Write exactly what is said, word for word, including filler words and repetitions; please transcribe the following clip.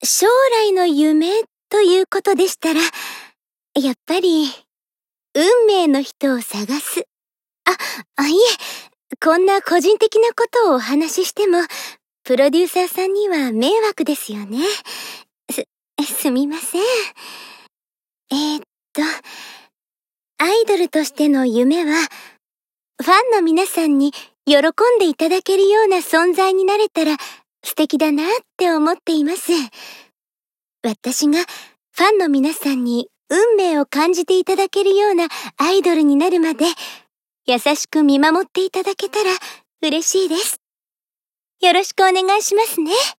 将来の夢ということでしたら、やっぱり、運命の人を探す。あ、あ、いえ、こんな個人的なことをお話ししても、プロデューサーさんには迷惑ですよね。す、すみません。えー、っと、アイドルとしての夢は、ファンの皆さんに喜んでいただけるような存在になれたら素敵だなって思っています。私がファンの皆さんに運命を感じていただけるようなアイドルになるまで優しく見守っていただけたら嬉しいです。よろしくお願いしますね。